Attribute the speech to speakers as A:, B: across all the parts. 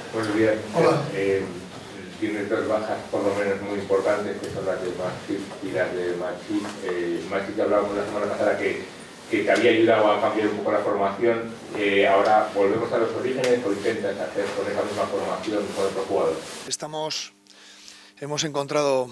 A: Buenos días.
B: Hola.
A: Tienes dos bajas por lo menos muy importantes, que son las de Masip y las de Masip. Masip, que hablábamos la semana pasada que te había ayudado a cambiar un poco la formación. Ahora volvemos a los orígenes, o intentas hacer con esa misma formación con otro jugador.
B: Hemos encontrado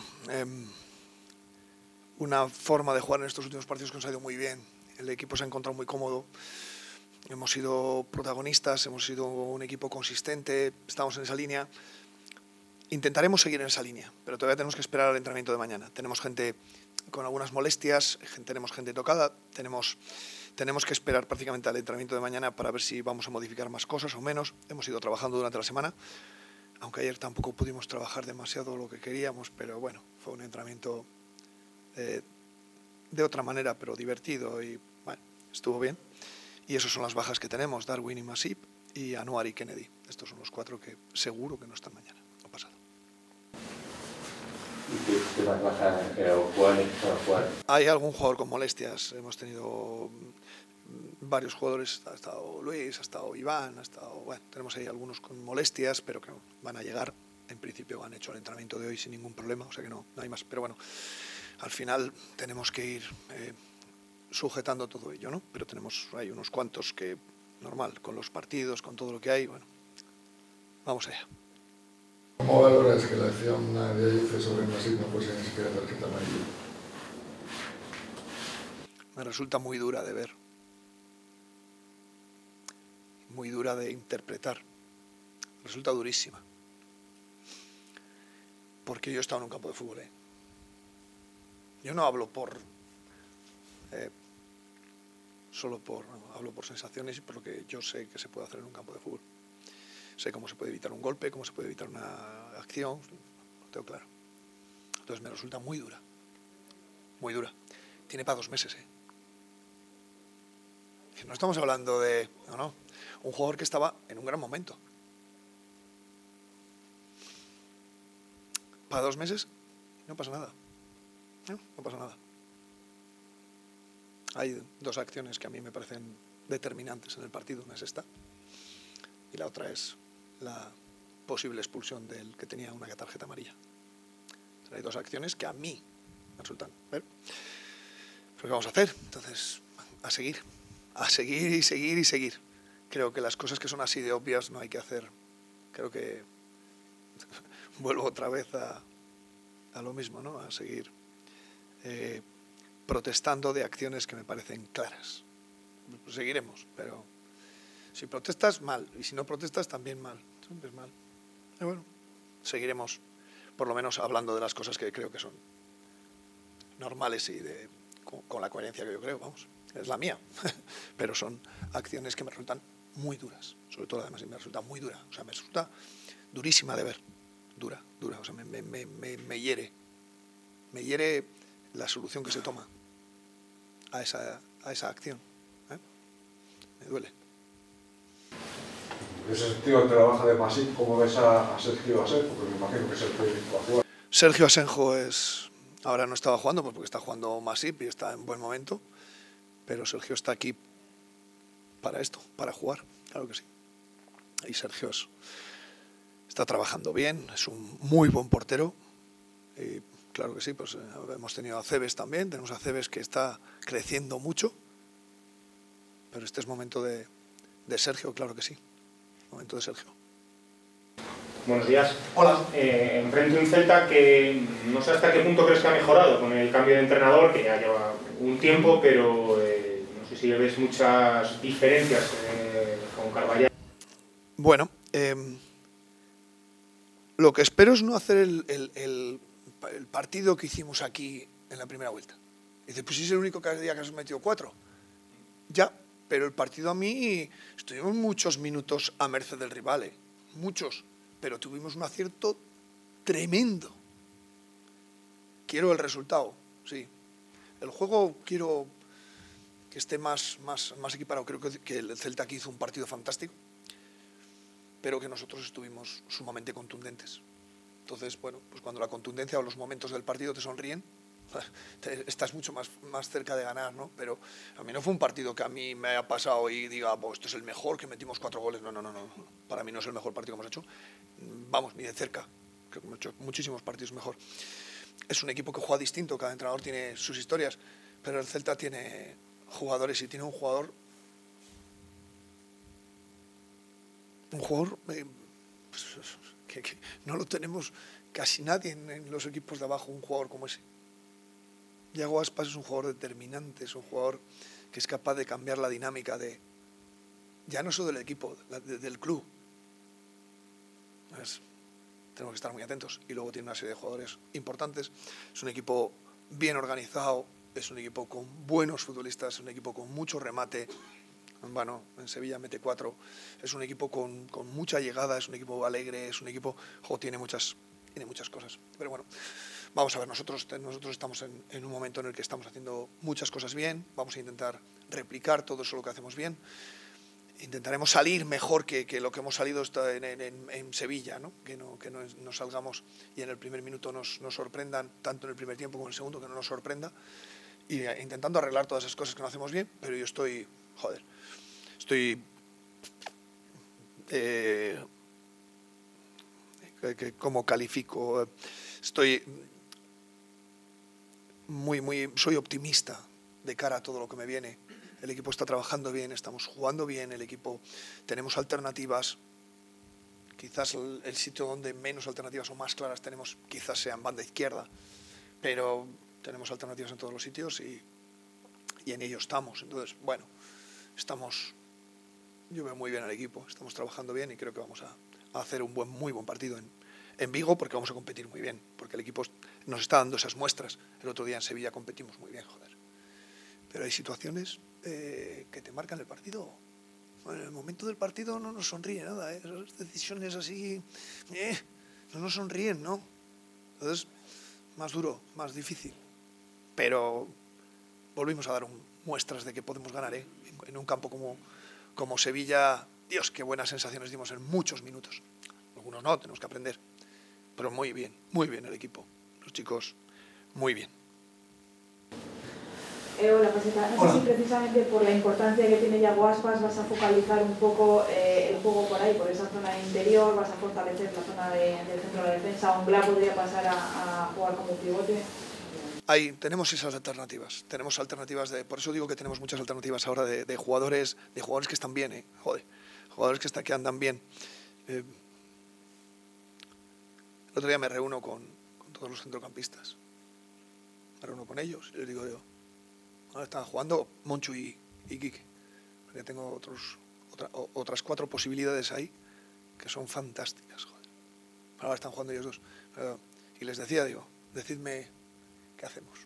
B: una forma de jugar en estos últimos partidos que nos ha ido muy bien. El equipo se ha encontrado muy cómodo. Hemos sido protagonistas, hemos sido un equipo consistente, estamos en esa línea. Intentaremos seguir en esa línea, pero todavía tenemos que esperar al entrenamiento de mañana. Tenemos gente con algunas molestias, tenemos gente tocada, tenemos que esperar prácticamente al entrenamiento de mañana para ver si vamos a modificar más cosas o menos. Hemos ido trabajando durante la semana, aunque ayer tampoco pudimos trabajar demasiado lo que queríamos, pero bueno, fue un entrenamiento de otra manera, pero divertido y bueno, estuvo bien. Y esas son las bajas que tenemos, Darwin y Masip y Anuar y Kennedy. Estos son los cuatro que seguro que no están mañana o pasado.
A: ¿Y qué más bajas o cuáles son jugar?
B: Hay algún jugador con molestias. Hemos tenido varios jugadores, ha estado Luis, ha estado Iván, bueno, tenemos ahí algunos con molestias, pero que van a llegar. En principio han hecho el entrenamiento de hoy sin ningún problema, o sea que no hay más. Pero bueno, al final tenemos que ir sujetando todo ello, ¿no? Pero hay unos cuantos que, normal, con los partidos, con todo lo que hay, bueno, vamos allá.
C: ¿Cómo valoras que la acción de ayer sobre Masip no fuese ni siquiera tarjeta amarilla?
B: Me resulta muy dura de ver, muy dura de interpretar, resulta durísima, porque yo he estado en un campo de fútbol, Yo no hablo hablo por sensaciones y por lo que yo sé que se puede hacer en un campo de fútbol. Sé cómo se puede evitar un golpe, cómo se puede evitar una acción, lo tengo claro. Entonces me resulta muy dura, muy dura. Tiene para 2 meses, No estamos hablando de... No, un jugador que estaba en un gran momento. Para 2 meses no pasa nada. No pasa nada. Hay 2 acciones que a mí me parecen determinantes en el partido. Una es esta y la otra es la posible expulsión del que tenía una tarjeta amarilla. O sea, hay 2 acciones que a mí me resultan. ¿Pero qué vamos a hacer? Entonces, a seguir y seguir y seguir. Creo que las cosas que son así de obvias no hay que hacer. Creo que vuelvo otra vez a lo mismo, ¿no? A seguir protestando de acciones que me parecen claras. Pues seguiremos, pero si protestas, mal. Y si no protestas, también mal. Siempre es mal. Y bueno, seguiremos, por lo menos hablando de las cosas que creo que son normales y con la coherencia que yo creo, vamos. Es la mía. Pero son acciones que me resultan muy duras. Sobre todo, además, me resulta muy dura. O sea, me resulta durísima de ver. Dura. O sea, me hiere. Me hiere la solución que se toma a esa acción. Me duele.
C: En ese sentido, ante la baja de Masip, ¿cómo ves a Sergio Asenjo? Porque me imagino que es el proyecto actual.
B: Sergio Asenjo ahora no estaba jugando, pues porque está jugando Masip y está en buen momento, pero Sergio está aquí para esto, para jugar, claro que sí. Y Sergio está trabajando bien, es un muy buen portero. Y claro que sí, pues hemos tenido a Cebes también, tenemos a Cebes que está creciendo mucho, pero este es momento de Sergio, claro que sí, momento de Sergio.
D: Buenos días.
B: Hola.
D: Enfrente de un Celta que no sé hasta qué punto crees que ha mejorado con el cambio de entrenador, que ya lleva un tiempo, pero no sé si le ves muchas diferencias con Carballal.
B: Bueno, lo que espero es no hacer el partido que hicimos aquí en la primera vuelta. Dice, pues es el único día que has metido 4. Ya, pero el partido a mí, estuvimos muchos minutos a merced del rival, muchos, pero tuvimos un acierto tremendo. Quiero el resultado, sí. El juego quiero que esté más equiparado. Creo que el Celta aquí hizo un partido fantástico, pero que nosotros estuvimos sumamente contundentes. Entonces, bueno, pues cuando la contundencia o los momentos del partido te sonríen, estás mucho más cerca de ganar, ¿no? Pero a mí no fue un partido que a mí me haya pasado y diga, pues esto es el mejor, que metimos 4 goles. No. Para mí no es el mejor partido que hemos hecho. Vamos, ni de cerca, que hemos hecho muchísimos partidos mejor. Es un equipo que juega distinto, cada entrenador tiene sus historias, pero el Celta tiene jugadores y tiene un jugador que no lo tenemos casi nadie en los equipos de abajo, un jugador como ese. Yago Aspas es un jugador determinante, es un jugador que es capaz de cambiar la dinámica ya no solo del equipo, del club. Tenemos que estar muy atentos. Y luego tiene una serie de jugadores importantes. Es un equipo bien organizado, es un equipo con buenos futbolistas, es un equipo con mucho remate. Bueno, en Sevilla mete 4. Es un equipo con mucha llegada, es un equipo alegre, es un equipo... tiene muchas cosas. Pero bueno, vamos a ver, nosotros estamos en un momento en el que estamos haciendo muchas cosas bien. Vamos a intentar replicar todo eso lo que hacemos bien. Intentaremos salir mejor que lo que hemos salido en Sevilla, ¿no? Que no nos salgamos y en el primer minuto nos sorprendan, tanto en el primer tiempo como en el segundo, que no nos sorprenda. Y intentando arreglar todas esas cosas que no hacemos bien, pero yo estoy ¿cómo califico? Soy optimista de cara a todo lo que me viene. El equipo está trabajando bien, estamos jugando bien, tenemos alternativas. Quizás el sitio donde menos alternativas o más claras tenemos quizás sea en banda izquierda, pero tenemos alternativas en todos los sitios y en ello estamos. Entonces, bueno, yo veo muy bien al equipo, estamos trabajando bien y creo que vamos a hacer un muy buen partido en Vigo, porque vamos a competir muy bien, porque el equipo nos está dando esas muestras. El otro día en Sevilla competimos muy bien, pero hay situaciones que te marcan el partido. Bueno, en el momento del partido no nos sonríe nada, esas decisiones así no nos sonríen, ¿no? Entonces, más duro, más difícil, pero volvimos a dar muestras de que podemos ganar, en un campo como Sevilla. Dios, qué buenas sensaciones dimos en muchos minutos. Algunos no, tenemos que aprender, pero muy bien el equipo, los chicos, muy bien.
E: Hola, Paseta. No sé si precisamente por la importancia que tiene Yago Aspas vas a focalizar un poco el juego por ahí, por esa zona interior, vas a fortalecer la zona del centro de la defensa. Ongla podría pasar a jugar como pivote.
B: Ahí tenemos esas alternativas, por eso digo que tenemos muchas alternativas ahora de jugadores que están bien, jugadores que andan bien. El otro día me reúno con todos los centrocampistas, me reúno con ellos y les digo yo, ahora están jugando Monchu y Quique, porque tengo otras 4 posibilidades ahí que son fantásticas, ahora están jugando ellos 2, y les decía, decidme ¿qué hacemos?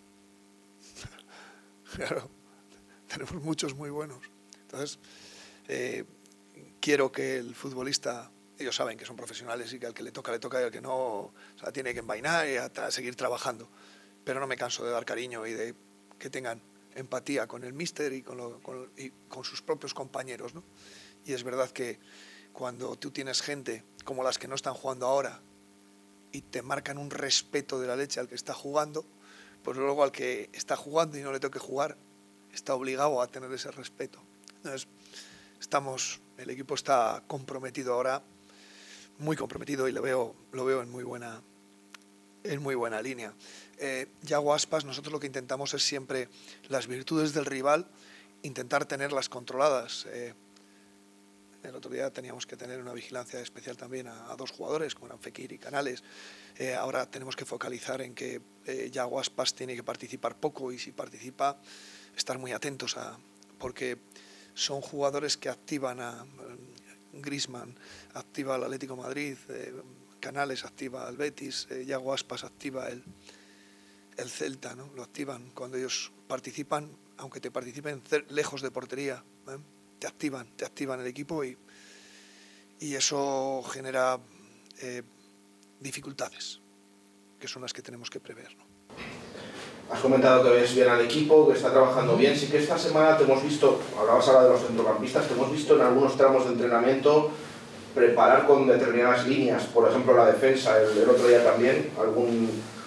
B: Claro, tenemos muchos muy buenos. Entonces, quiero que el futbolista, ellos saben que son profesionales y que al que le toca y al que no, tiene que envainar y seguir trabajando. Pero no me canso de dar cariño y de que tengan empatía con el míster y con sus propios compañeros, ¿no? Y es verdad que cuando tú tienes gente como las que no están jugando ahora y te marcan un respeto de la leche al que está jugando, pues luego al que está jugando y no le toque jugar, está obligado a tener ese respeto. Entonces, el equipo está comprometido ahora, muy comprometido, y lo veo en muy buena línea. Yago Aspas, nosotros lo que intentamos es siempre las virtudes del rival, intentar tenerlas controladas. El otro día teníamos que tener una vigilancia especial también a 2 jugadores, como eran Fekir y Canales. Ahora tenemos que focalizar en que Yago Aspas tiene que participar poco, y si participa, estar muy atentos porque son jugadores que activan a Griezmann, activa al Atlético de Madrid, Canales activa al Betis, Yago Aspas activa el Celta, ¿no? Lo activan cuando ellos participan, aunque te participen lejos de portería, te activan el equipo y eso genera dificultades, que son las que tenemos que prever, ¿no?
F: Has comentado que ves bien al equipo, que está trabajando bien. Sí que esta semana te hemos visto, hablabas ahora de los centrocampistas, te hemos visto en algunos tramos de entrenamiento preparar con determinadas líneas, por ejemplo la defensa, el otro día también,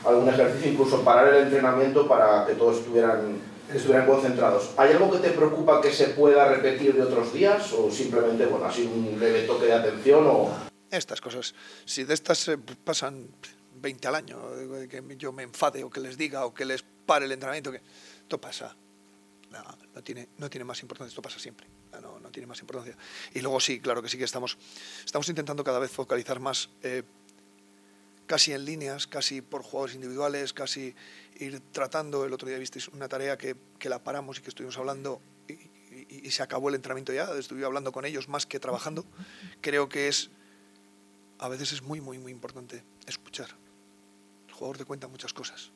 F: algún ejercicio, incluso parar el entrenamiento para que todos estuvieran concentrados. ¿Hay algo que te preocupa que se pueda repetir de otros días o simplemente, bueno, ha sido un leve toque de atención o...?
B: Estas cosas, si de estas pasan 20 al año, que yo me enfade o que les diga o que les pare el entrenamiento, que esto pasa, no tiene más importancia, esto pasa siempre, no tiene más importancia. Y luego sí, claro que sí que estamos intentando cada vez focalizar más, casi en líneas, casi por jugadores individuales, casi ir tratando. El otro día visteis una tarea que la paramos y que estuvimos hablando y se acabó el entrenamiento ya, estuve hablando con ellos más que trabajando. Creo que a veces es muy, muy, muy importante escuchar. El jugador te cuenta muchas cosas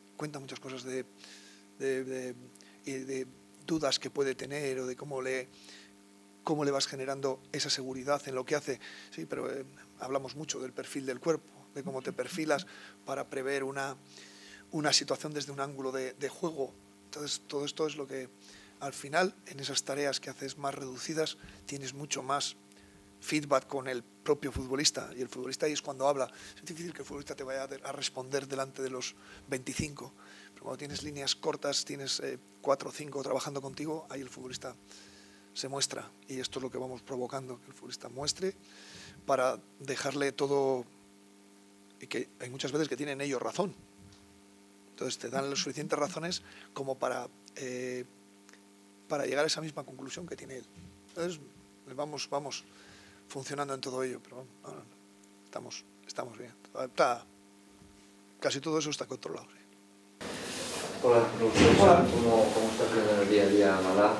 B: de dudas que puede tener o de cómo le vas generando esa seguridad en lo que hace. Sí, pero hablamos mucho del perfil del cuerpo, de cómo te perfilas para prever una situación desde un ángulo de juego. Entonces, todo esto es lo que, al final, en esas tareas que haces más reducidas, tienes mucho más feedback con el propio futbolista, y el futbolista ahí es cuando habla. Es difícil que el futbolista te vaya a responder delante de los 25, pero cuando tienes líneas cortas, tienes 4 o 5 trabajando contigo, ahí el futbolista se muestra, y esto es lo que vamos provocando, que el futbolista muestre para dejarle todo, y que hay muchas veces que tienen ellos razón, entonces te dan las suficientes razones como para llegar a esa misma conclusión que tiene él. Entonces vamos funcionando en todo ello, pero estamos bien. Casi todo eso está controlado. ¿Sí?
G: Hola, ¿cómo estás viendo en el día a día a Malá?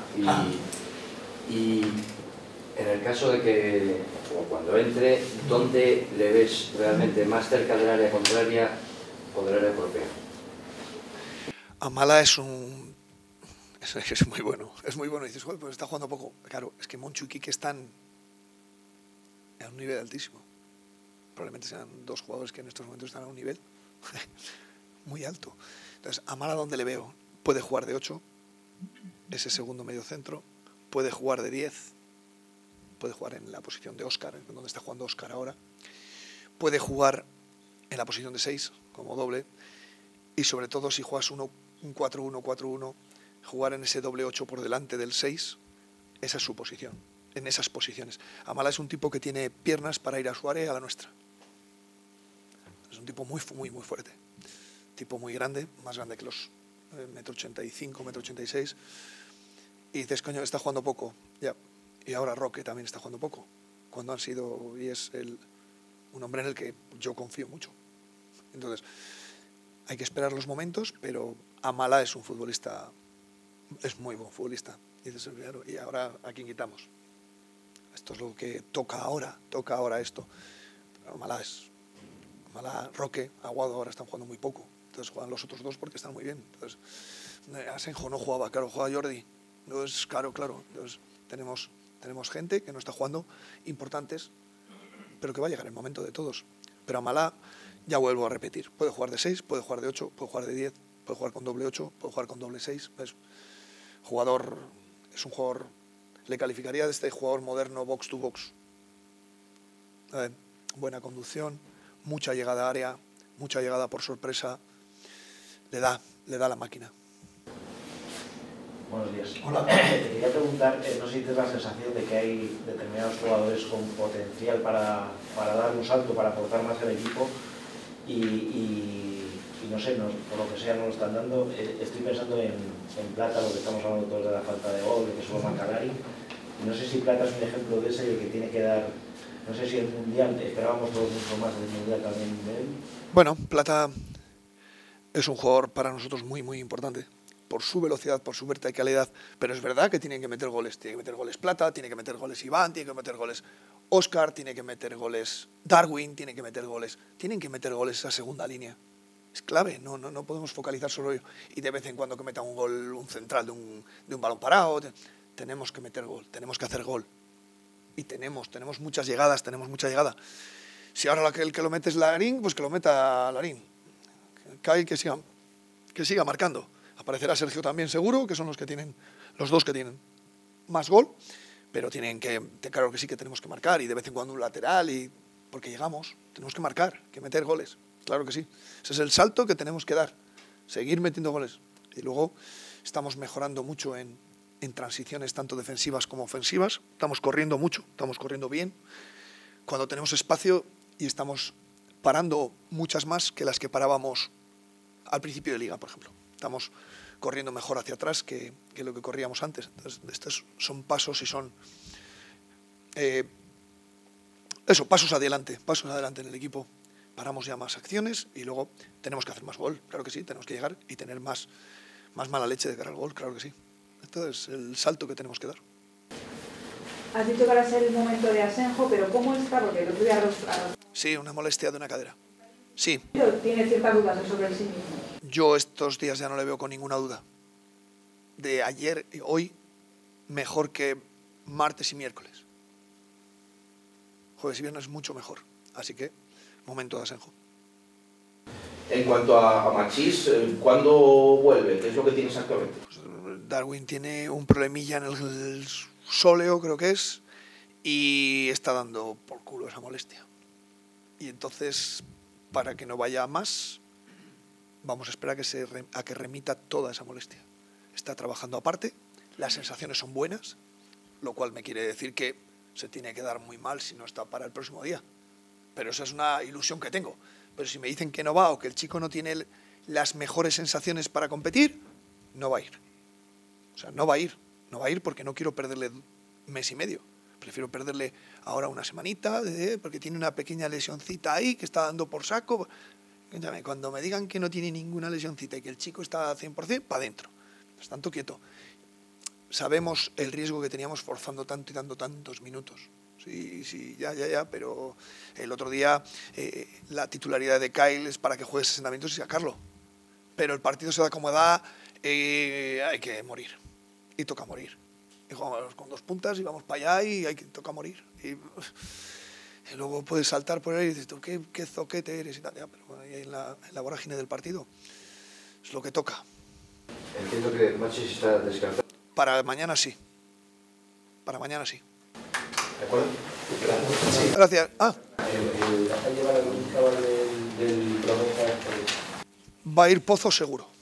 G: Y en el caso de que, o cuando entre, ¿dónde le ves realmente más cerca del área contraria o del área propia?
B: Amala es muy bueno, y dices, joder, pues está jugando poco. Claro, es que Monchu y Quique están a un nivel altísimo. Probablemente sean 2 jugadores que en estos momentos están a un nivel muy alto. Entonces, Amala, ¿dónde le veo? Puede jugar de 8, ese segundo medio centro, puede jugar de 10, puede jugar en la posición de Óscar, donde está jugando Óscar ahora, puede jugar en la posición de 6, como doble, y sobre todo si juegas un 4-1-4-1, jugar en ese doble 8 por delante del 6, esa es su posición, en esas posiciones. Amala es un tipo que tiene piernas para ir a su área y a la nuestra. Es un tipo muy, muy, muy fuerte. Tipo muy grande, más grande que los 1,85 m, 1,86 m. Y dices, coño, está jugando poco. Ya. Y ahora Roque también está jugando poco. Cuando han sido, y es un hombre en el que yo confío mucho. Entonces, hay que esperar los momentos, pero Amala es un futbolista, es muy buen futbolista. Y dices, claro, ¿y ahora a quién quitamos? Esto es lo que toca ahora esto. Pero Amala, Roque, Aguado ahora están jugando muy poco. Entonces juegan los otros 2 porque están muy bien. Entonces, Asenjo no jugaba, claro, juega Jordi. Entonces, claro. Entonces, tenemos gente que no está jugando, importantes, pero que va a llegar el momento de todos. Pero Amala, ya vuelvo a repetir, puede jugar de 6, puede jugar de 8, puede jugar de 10, puede jugar con doble 8, puede jugar con doble 6. Es un jugador, le calificaría de este jugador moderno box to box. Buena conducción, mucha llegada a área, mucha llegada por sorpresa, le da la máquina.
H: Buenos días. Hola. Te quería preguntar, no sé si tienes la sensación de que hay determinados jugadores con potencial para dar un salto, para aportar más al equipo y no sé, por lo que sea no lo están dando. Estoy pensando en Plata, lo que estamos hablando todos de la falta de gol, de que solo marca Lari. No sé si Plata es un ejemplo de ese que tiene que dar, no sé si el Mundial, esperábamos todos mucho más del Mundial también de él.
B: Bueno, Plata es un jugador para nosotros muy, muy importante. Por su velocidad, por su verticalidad, pero es verdad que tienen que meter goles. Tiene que meter goles Plata, tiene que meter goles Iván, tiene que meter goles Óscar, tiene que meter goles Darwin, tienen que meter goles esa segunda línea. Es clave, no podemos focalizar solo ello. Y de vez en cuando que meta un gol, un central de un balón parado, tenemos que meter gol, tenemos que hacer gol. Y tenemos muchas llegadas, mucha llegada. Si ahora el que lo mete es Larín, pues que lo meta Larín. Que siga marcando. Aparecerá Sergio también seguro, que son los 2 que tienen más gol, pero claro que sí que tenemos que marcar, y de vez en cuando un lateral, porque tenemos que marcar, que meter goles. claro que sí. Ese es el salto que tenemos que dar, seguir metiendo goles. Y luego estamos mejorando mucho en transiciones tanto defensivas como ofensivas, estamos corriendo mucho, estamos corriendo bien. Cuando tenemos espacio y estamos parando muchas más que las que parábamos al principio de liga, por ejemplo. Estamos corriendo mejor hacia atrás que lo que corríamos antes. Entonces, estos son pasos y son pasos adelante en el equipo. Paramos ya más acciones y luego tenemos que hacer más gol, claro que sí, tenemos que llegar y tener más mala leche de cara al gol, claro que sí. Este es el salto que tenemos que dar.
E: Has dicho que ahora es el momento de Asenjo, pero ¿cómo está? Porque el otro día
B: Sí, una molestia de una cadera. Sí.
E: Tiene ciertas dudas sobre el sí mismo.
B: Yo estos días ya no le veo con ninguna duda. De ayer y hoy, mejor que martes y miércoles. Jueves y viernes mucho mejor. Así que, momento de Asenjo.
F: En cuanto a Machís, ¿cuándo vuelve? ¿Qué es lo que tiene exactamente?
B: Pues Darwin tiene un problemilla en el sóleo, creo que es, y está dando por culo esa molestia. Y entonces, para que no vaya más, vamos a esperar a que remita toda esa molestia. Está trabajando aparte, las sensaciones son buenas, lo cual me quiere decir que se tiene que dar muy mal si no está para el próximo día. Pero esa es una ilusión que tengo. Pero si me dicen que no va o que el chico no tiene las mejores sensaciones para competir, no va a ir. O sea, no va a ir porque no quiero perderle mes y medio. Prefiero perderle ahora una semanita, porque tiene una pequeña lesioncita ahí que está dando por saco. Cuando me digan que no tiene ninguna lesioncita y que el chico está 100%, para adentro. Pues tanto quieto. Sabemos el riesgo que teníamos forzando tanto y dando tantos minutos. Sí, ya, pero el otro día la titularidad de Kyle es para que juegue 60 minutos y sacarlo. Pero el partido se da como da, hay que morir. Y toca morir. Y jugamos con 2 puntas y vamos para allá y toca morir. Y luego puedes saltar por ahí y dices, tú, qué zoquete eres y tal. Ya, pero ahí en la vorágine del partido es lo que toca.
G: Entiendo que Machís está descartado.
B: Para mañana sí.
G: ¿De acuerdo?
B: Sí. Gracias.
H: ¿Va a llevar algún chaval del Promesa?
B: Va a ir Pozo seguro.